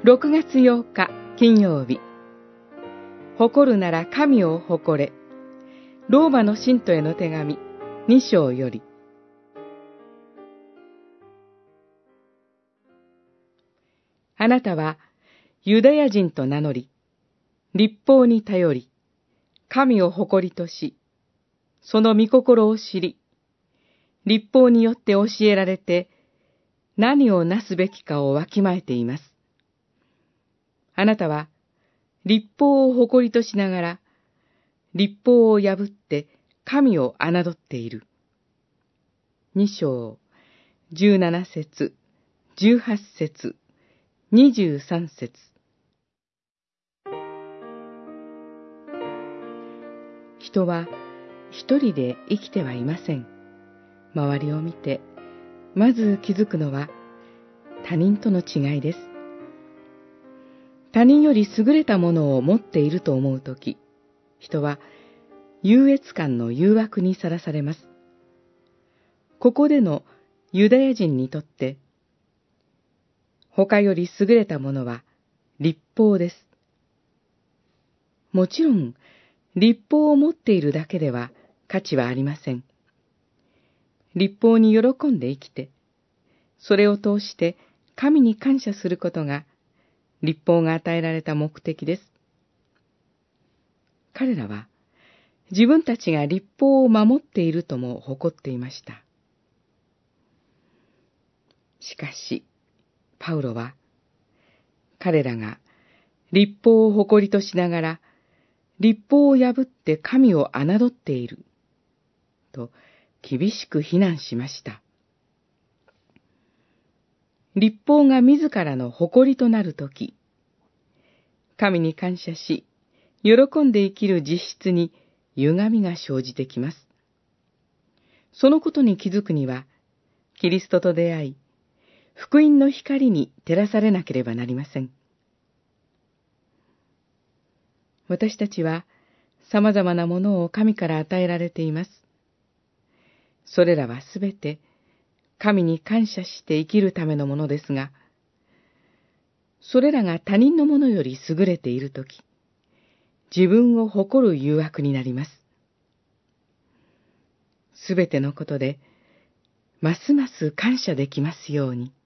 6月8日金曜日、誇るなら神を誇れ。ローマの信徒への手紙2章より。あなたはユダヤ人と名乗り、律法に頼り、神を誇りとし、その御心を知り、律法によって教えられて、何をなすべきかをわきまえています。あなたは、律法を誇りとしながら、律法を破って神を侮っている。2章、17節、18節、23節。人は一人で生きてはいません。周りを見て、まず気づくのは他人との違いです。他人より優れたものを持っていると思うとき、人は優越感の誘惑にさらされます。ここでのユダヤ人にとって、他より優れたものは律法です。もちろん、律法を持っているだけでは価値はありません。律法に喜んで生きて、それを通して神に感謝することが、律法が与えられた目的です。彼らは、自分たちが律法を守っているとも誇っていました。しかし、パウロは、彼らが律法を誇りとしながら、律法を破って神を侮っている、と厳しく非難しました。律法が自らの誇りとなるとき、神に感謝し、喜んで生きる実質に歪みが生じてきます。そのことに気づくには、キリストと出会い、福音の光に照らされなければなりません。私たちは様々なものを神から与えられています。それらはすべて神に感謝して生きるためのものですが、それらが他人のものより優れているとき、自分を誇る誘惑になります。すべてのことで、ますます感謝できますように。